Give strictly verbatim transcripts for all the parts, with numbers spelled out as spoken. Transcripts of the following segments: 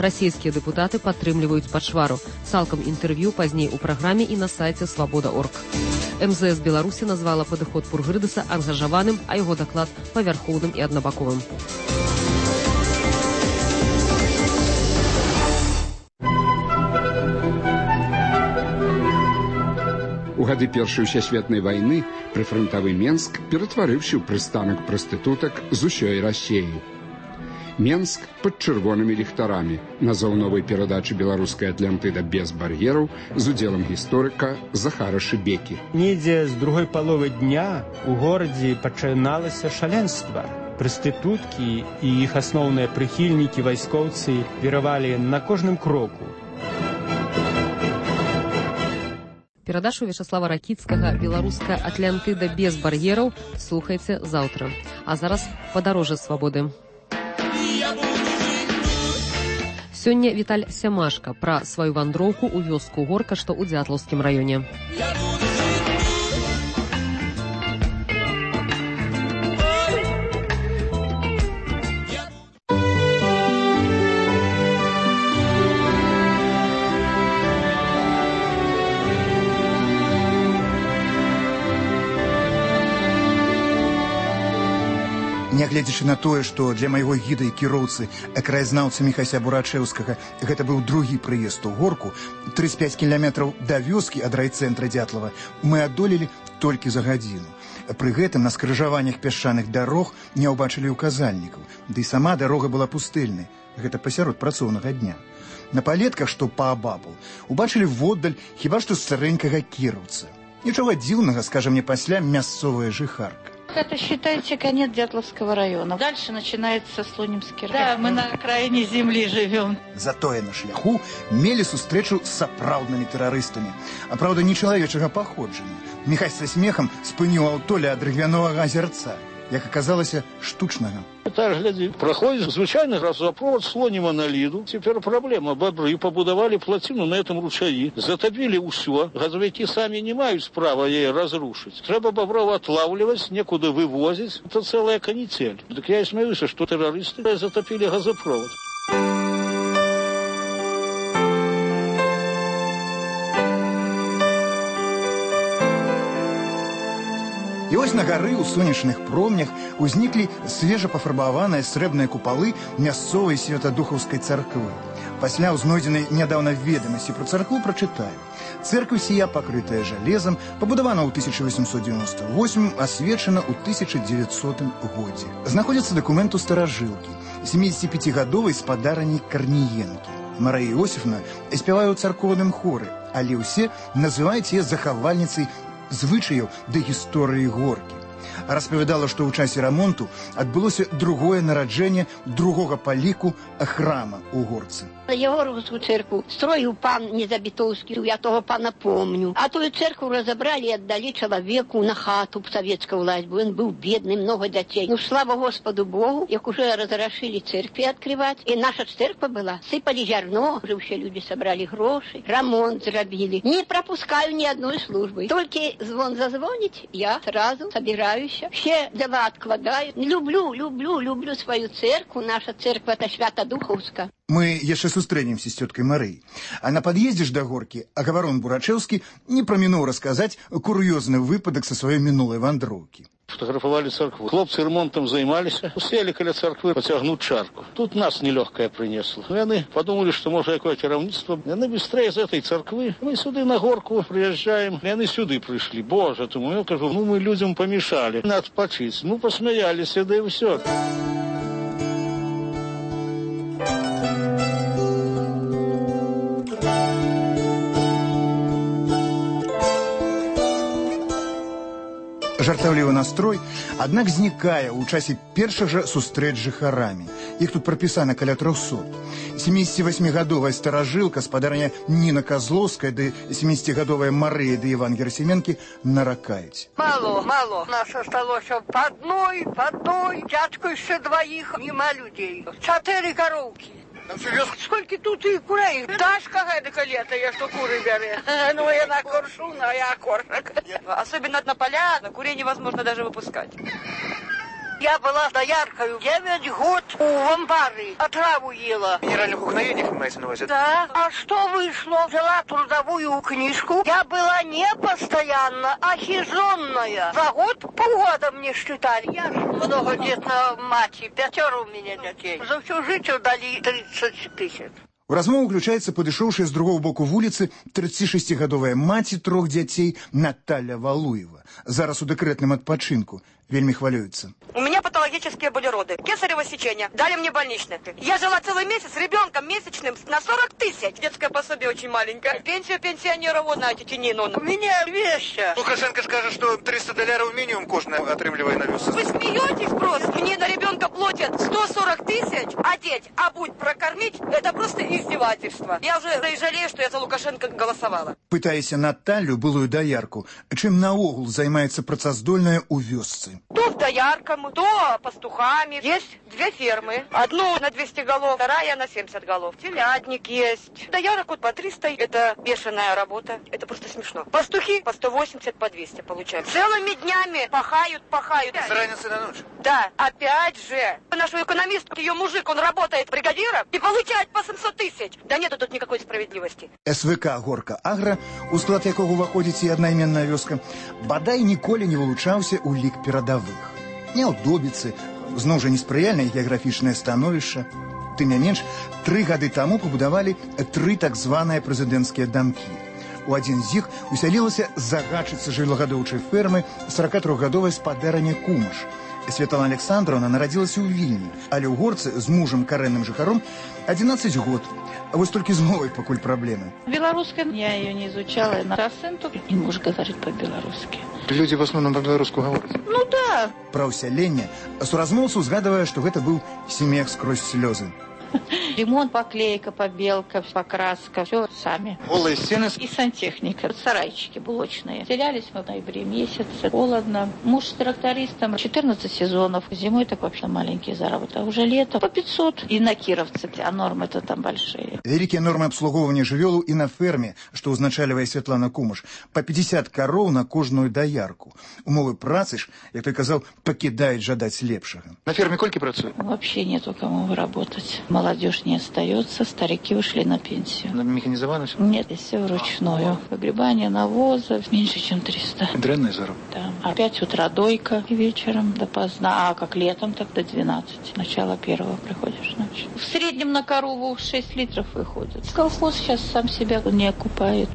Расійскія дэпутаты падтрымліваюць пачвару. Цалкам інтэрв'ю пазней у праграме і на сайце свабода точка орг. эм зэ эс Беларусі назвала падыход Пургрыдыса ангажаваным, а яго даклад павярхоўным і аднабаковым. У гады Першай усесветнай вайны прыфрантавы Менск ператварыўся ў прыстанак прастытутак з усёй Расіі. Менск пад чырвонымі ліхтарамі. Назоў новай перадачы беларускай Атлантыда без бар'ераў з удзелам гісторыка Захара Шыбекі. Недзе з другой паловы дня у горадзе пачыналася шаленства. Прастытуткі і іх асноўныя прыхільнікі вайскоўцы віравалі на кожным кроку. Перадачу Вячаслава Ракіцкага «Беларуская Атлантыда без бар'ераў» слухайце заўтра. А зараз падарожжа свабоды. Сёння Віталь Сямашка пра сваю вандроўку ў вёску Горка, што ў Дзятлаўскім раёне. Нягледзячы на тое, што для майго гіда і кіроўцы, краязнаўцы Міхася Бурачэўскага, гэта быў другі прыезд у Горку, трыццаць пяць кіламетраў да вёскі ад райцэнтра Дзятлава мы адолелі толькі за гадзіну. Пры гэтым на скрыжаваннях пясчаных дарог не ўбачылі указальнікаў, ды і сама дарога была пустэльнай, гэта пасярод працоўнага дня. На палетках, што паабапал, убачылі воддаль хіба што старэнькага кіроўца. Нічога дзіўнага, скажа мне пасля мясцовая жыхарка. Это, считайте, конец Дятловского района. Дальше начинается Слонимский район. Да, мы на окраине земли живем. Затое на шляху мелі сустрэчу з сапраўднымі тэрарыстамі. А праўда, не чалавечага паходжання. Міхась са смехам спыніў аўто ля дрыгвянога азерца, як аказалася, штучнага. Так, глядзі, праходзіць звычайны газопровод Слоніма на Ліду. Цяпер праблема. Бабры пабудавалі плаціну на этом ручаі. Затапілі ўсё. Газавікі самі не маюць права яе разрушыць. Трэба баброва атлаўліваць, некуды вывозіць. Это цэлая каніцель. Дык я і смяюся, што тэрарысты затапілі газопровод. І вось на гары ў сонечных промнях узніклі свежапафарбаваныя срэбныя купалы мясцовай святадухаўскай царквы. Пасля ў знойдзенай нядаўна ведамасці пра царкву прачытаю. Церква сія, пакрытая жалезам, пабудавана ў тысяча восемьсот девяносто восьмым, асвечана ў тысяча дзевяццатым годзе. Знаходзіцца дакумент у старажылкі, сямідзесяціпяцігадовай спадарыні Карніенкі. Марыя Іосіфна спявае ў царкоўным хоры, але ўсе называюць яе захавальніцай звычаяў да гісторыі Горкі. Распавядала, што ў часе рамонту адбылося другое нараджэнне другога па ліку храма ў Горцы. Єгоровську церкву строїв пан Незабітовський, я того пана помню. А ту церкву розібрали і віддали чоловіку на хату, совєтська власть, бо він був бідний, много дітей. Ну, слава Господу Богу, як уже розрішили церкви відкривати, і наша церква була, сипали зерно, вже всі люди собрали гроші, ремонт зробили. Не пропускаю ні одної служби. Тільки звон зазвонить, я сразу собираюся, все дела відкладаю. Люблю, люблю, люблю свою церкву, наша церква – це Свято-Духовська. Мы яшчэ сустрэнемся з цёткай Марыяй. А на пад'ездзе ж да Горкі Агаварон Бурачэўскі не прамінуў расказаць кур'ёзны выпадак са сваёй мінулай вандроўкі. Фотографовали церкву. Хлопцы ремонтом займалися. Сели каля церкви потягнуть чарку. Тут нас нелегкое принесло. Они подумали, что может какое керівництво. Они быстрее из этой церкви. Мы сюда на горку приезжаем. И они сюда пришли. Боже ты мой, я кажу, ну мы людям помешали. Надо почить. Ну посмеялись, да и все. Жартаўлівы настрой, аднак знікае ў часе першых жа сустрэч з жыхарамі. Іх тут прапісана каля трохсот. сямідзесяцівасьмігадовая старажылка, спадарня Ніна Козловская ды сямідзесяцігадовая Марыя ды Іван Герасименкі наракаюць. Мало, мало. Нас осталося по одной, по одной. Дядьку ще двоих, нема людей. Чотири коровки. Сколько тут и курей? Дашка эдaka лето, я что куры бере. Ну, я на коршун, а я коршак. Особенно на поля, на курей невозможно даже выпускать. Я была дояркою девять год у амбары. Отраву ела. Генеральных угноениях вы маете на увазі? Да. А что вышло? Взяла трудовую книжку. Я была не постоянно, а сезонная. За год полгода мне считали. Я же многодетная мать. Пятеро у меня детей. За всю жизнь дали тридцать тысяч. У размову включаецца падышоўшая з другого боку вуліцы тридцатишестигадовая маці трох дзяцей Наталья Валуева. Зараз у дэкрэтным адпачынку. Вельмі хвалюецца. У меня патологические были роды. Кесарево сечение. Дали мне больничное. Я жила целый месяц с ребенком месячным на сорок тысяч. Детское пособие очень маленькое. Пенсию пенсионера вот на тетянину. У меня вещи. Лукашенко скажет, что триста долларов минимум кожный отрымливает на вес. Вы смеетесь просто? Мне на ребенка платят сто сорок тысяч. Одеть, обуть, прокормить. Это просто издевательство. Я уже и жалею, что я за Лукашенко голосовала. Пытаюся Наталью, былую даярку, чым наогул займаецца працаздольная ў вёсцы. То доярками, то пастухами. Есть две фермы. Одну на двести голов, вторая на семьдесят голов. Телятник есть. Доярок вот по триста. Это бешеная работа. Это просто смешно. Пастухи по сто восемьдесят, по двести получают. Целыми днями пахают, пахают. С раницы на ночь? Да. Опять же. Наш экономист, ее мужик, он работает бригадиром и получает по семьсот тысяч. Да нету тут никакой справедливости. СВК «Горка Агра», у склад якого ўваходзіць і аднайменная вёска, бадай ніколі не вылучаўся ў лік перадавых. Няўдобіцы, зноў жа неспрыяльнае геаграфічнае становішча. Тым не менш, тры гады таму пабудавалі тры так званыя прэзідэнцкія дамкі. У адзін з іх усялілася загадчыца жыллагадоўчай фермы сорокатрохгадовая спадарня Кумаш. Светлана Александровна нарадзілася ў Вільні, але ў горцы з мужам карэнным жыхаром одиннадцать год. Вось толькі з мовай пакуль праблемы. Белорусская я ее не изучала, на сын только не может говорить по-белорусски. Люди в основном по-белорусски говорят. Ну да. Пра ўсяленне суразмоўцу згадывае, што гэта быў смех скрозь слёзы. Ремонт, поклейка, побелка, покраска, все сами. Голые стены. И сантехника, сарайчики блочные. Терялись мы в ноябре месяце, холодно. Муж с трактористом, четырнадцать сезонов. Зимой так вообще маленький заработок. А уже лето по пятьсот. И на Кировце, а нормы-то там большие. Вялікія нормы абслугоўвання жывёлу і на ферме, што ўзначальвае Светлана Кумаш, по пятьдесят кароў на кожную даярку. Умовы працы ж, як той казаў, пакідаюць жадаць лепшага. На ферме колькі працуюць? Вообще нету кому работать. Молодежь не остается, старики ушли на пенсию. На механизованную? Нет, все вручную. Погребание навоза меньше, чем триста. Дрянный заработок. Да. А пять утра дойка и вечером допоздна. А как летом, так до двенадцати. Начало первого приходишь ночью. В среднем на корову шесть литров выходит. Колхоз сейчас сам себя не окупает.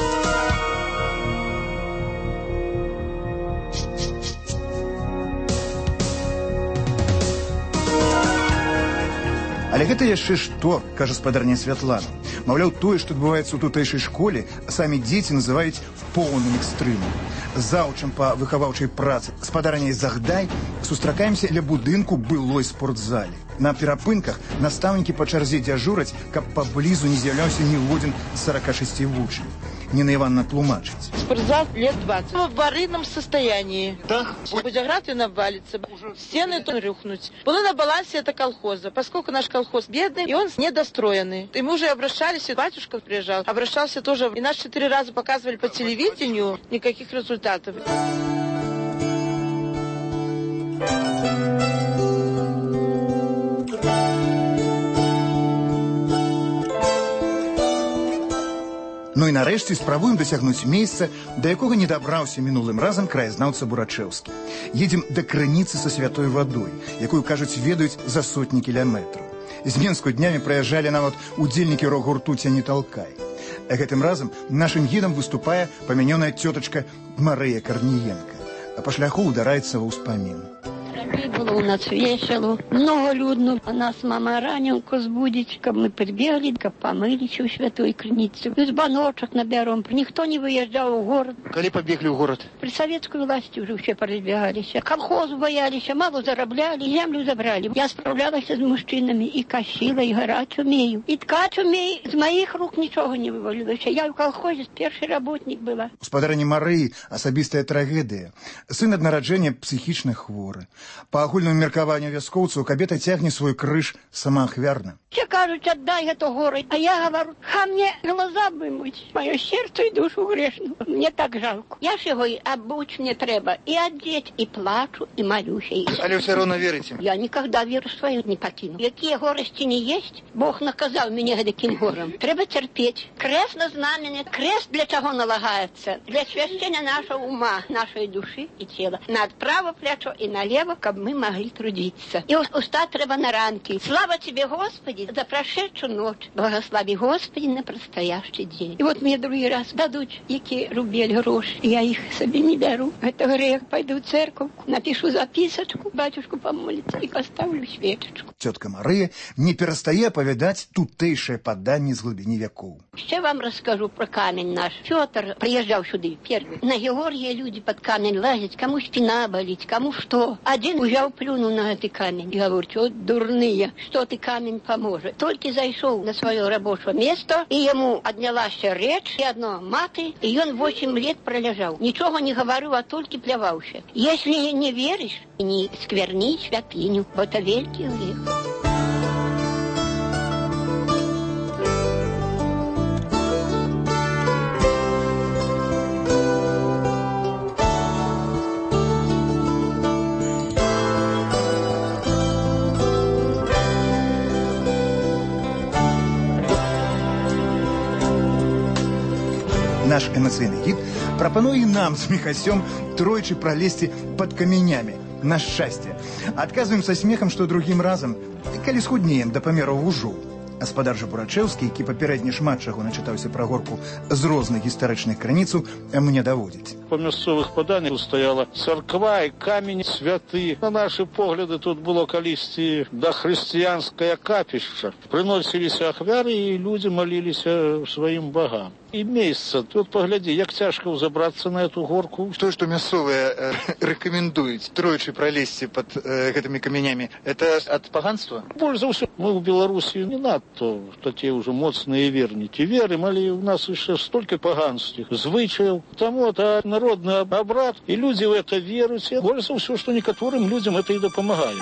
Але гэта яшчэ што, кажа спадарня Святлана. Маўляў, тое, што адбываецца ў тутэйшай школе, самі дзеці называюць поўным экстрымам. Заўчам па выхаваўчай працы спадарняй Загдай сустракаемся ля будынку былой спортзалі. На перапынках настаўнікі па чарзе дзяжураць, каб паблізу не з'яўляўся ніводзін з сорока шести вучняў. Нина Ивановна тлумачить. Спортзал лет двадцать. В аварийном состоянии. Да? Будет оград и навалится. Стены то рухнуть. Было на балансе это колхоза. Поскольку наш колхоз бедный, и он недостроенный. И мы уже обращались, и батюшка приезжал. Обращался тоже. И нас четыре раза показывали по телевидению. Никаких результатов. Ну і нарэшце спрабуем дасягнуць месца, да якога не дабраўся мінулым разам краязнаўца Бурачэўскі. Едзем да крыніцы са святой вадой, якую, кажуць, ведаюць за сотні кіляметраў. З Менску днямі праязджалі нават удзельнікі рок-гурту «Ця не талкай». Гэтым разам нашым гідам выступае памянёная цётачка Марыя Карніенка. А па шляху удараецца ва ўспамін. Было у нас весело, много людно. А нас мама раненько збудить, каб мы прибегли, каб помылись у святой крыницы. Из баночек наберем. Никто не выезжал в город. Коли побегли в город? При советской власти уже все поразбегались. Колхозу боялись, мало заробляли, землю забрали. Я справлялась с мужчинами и косила, и горать умею. И ткать умею. Из моих рук ничего не вывалилось. Я в колхозе первый работник была. У спадарні Марыі асабістая трагедыя. Сын ад нараджэння псіхічна хворы. По агульному меркаванню вяскоўцаў, кабета цягне свой крыж самаахвярна. Все кажут, отдай эту гору. А я говорю, ха мне глаза вымыть, мое сердце и душу грешную. Мне так жалко. Я ж его и обуть мне треба, и одеть, и плачу, и молюсь. И... Але все равно верите? Я никогда веру свою не покину. Какие горести не есть, Бог наказал меня таким гором. Треба терпеть. Крест на знамени. Крест для чего налагается? Для священия нашего ума, нашей души и тела. На право плечо и налево, чтобы мы могли трудиться. И уста треба на ранки. Слава тебе, Господи, за прошедшую ночь. Благослови, Господи, на предстоящий день. И вот мне другой раз дадут, які рубель гроши. Я их себе не беру. Это грех. Пойду в церковь, напишу записочку, батюшку помолиться и поставлю свечечку. Тетка Мария не перестає оповідати тутейшее падание з глибини веков. Ще вам расскажу про камень наш. Петр приезжал сюда первый. На Георгия люди под камень лазят, кому спина болит, кому что. Один взял, плюнул на этот камень и говорит, вот дурные, что ты камень поможет. Только зашел на свое рабочее место, и ему отнялась речь, и одно маты, и он восемь лет пролежал. Ничего не говорил, а только плевался. Если не веришь, не скверни святыню, бо это великий грех. Наш эмоцыйны гід прапануе нам з Міхасём тройчы пролезці под каменями. На шчасце. Адказваем са смехам, што другім разам, калі схуднеем да памераў вужу. Гаспадар жа Бурачэўскі, які папярэдне шмат чаго начытаўся пра горку з розных гістарычных крыніцаў, мне даводзіць. По мясцовых паданнях стаяла царква і камень святы. На наши погляды тут было калісьці дахрысціянскае капішча. Прыносіліся ахвяры, і людзі маліліся сваім багам. І месца. Тут погляди, як цяжко забрацца на эту горку. То, что мясцовые э, рекомендуют тройчы пролезці под э, гэтымі каменями, это от паганства? Больш за ўсё. Мы ў Беларусі не надто такія ўжо моцныя вернікі. Верым, але у нас яшчэ столькі паганскіх звычаяў. Таму это народны абрад, і людзі в это веруюць. Больш за ўсё, што некаторым людзям это і дапамагае.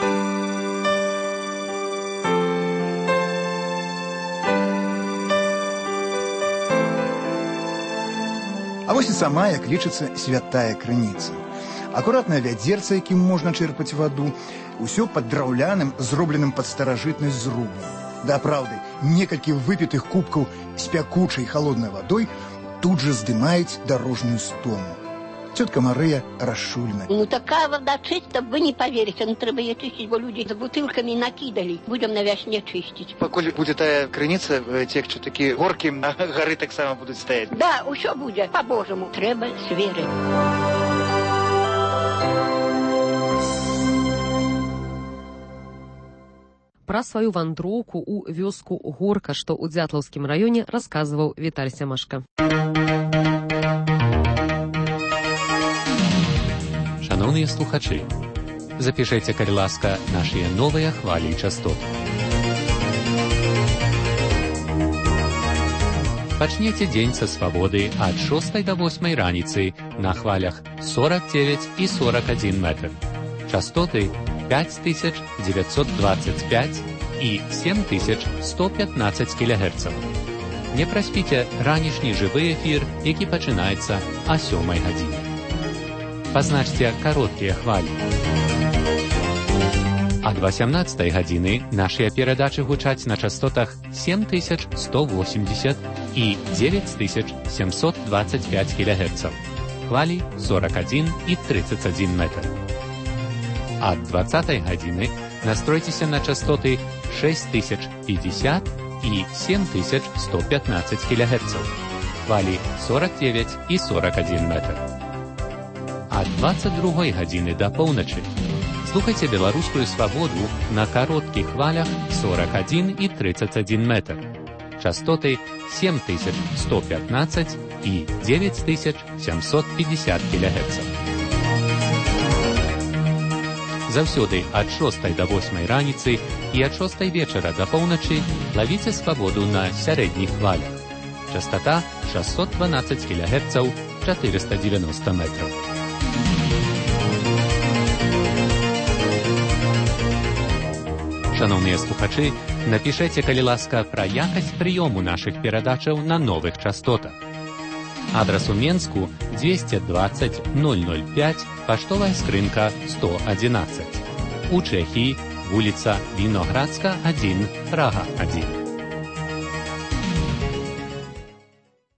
А вось і сама, як лічыцца, святая крыніца. Акуратнае вядзерца, якім можна чэрпаць ваду, усё пад драўляным, зробленым пад старажытнасць зрубам. Да праўды, некалькі выпітых кубкаў з пякучай халоднай вадой тут жа здымаюць дарожную стому. Тетка Мария расшульна. Ну такая вода чистая, вы не поверите, ну треба ее чистить, бо люди за бутылками накидали. Будем на вясне чистить. Поколь будет тая крыніца, тех, что такие горки на горы так само будут стоять. Да, усё будет, по-божому, треба с верой. Пра сваю вандроўку ў вёску Горка, што ў Дзятлаўскім раёне, расказваў Віталь Сямашка. Шановныя слухачы, запішайце, калі ласка, нашыя новыя хвалі і частоты. Пачнеце дзень са свабоды ад шостай да восьмай раніцы на хвалях сорок девять і сорок один метр. Частоты пять тысяч девятьсот двадцать пять і семь тысяч сто пятнадцать кілогерцаў. Не праспіце ранішні жывы эфір, які пачынаецца а сёмай гадзіне. Пазначце кароткія хвалі. Ад восемнадцатай гадзіны нашыя перадачы гучаць на частотах семь тысяч сто восемьдесят і девять тысяч семьсот двадцать пять кілогерцаў. Хвалі сорок один і тридцать один метр. Ад двадцатай гадзіны настройцеся на частоты шесть тысяч пятьдесят і семь тысяч сто пятнадцать кілогерцаў. Хвалі сорок девять і сорок один метр. Ад двадцать другой гадзіны да поўначы слухайце беларускую свабоду на кароткіх хвалях сорок один і тридцать один метр. Частоты семь тысяч сто пятнадцать і девять тысяч семьсот пятьдесят кілогерцаў. Заўсёды ад шостай да восьмай раніцы і ад шостай вечара да поўначы лавіце свабоду на сярэдніх хвалях. Частота шестьсот двенадцать кілогерцаў, четыреста девяносто метров. Шановныя слухачы, напішэце, калі ласка, пра якасць прыёму нашых перадачаў на новых частотах. Адрас у Менску двести двадцать ноль ноль пять, паштовая скрынка сто одиннадцать. У Чэхіі вуліца Віноградска, адзін, Прага, адзін.